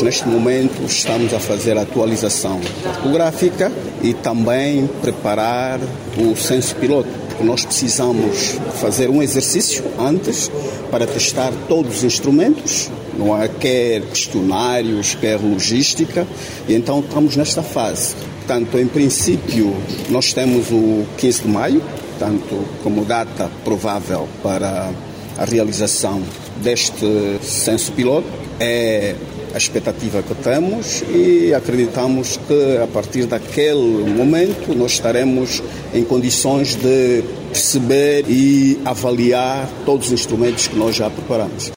Neste momento estamos a fazer a atualização topográfica e também preparar o censo piloto. Nós precisamos fazer um exercício antes para testar todos os instrumentos, não há quer questionários, quer logística, e então estamos nesta fase. Portanto, em princípio, nós temos o 15 de maio, tanto como data provável para a realização deste censo piloto. É a expectativa que temos e acreditamos que a partir daquele momento nós estaremos em condições de perceber e avaliar todos os instrumentos que nós já preparamos.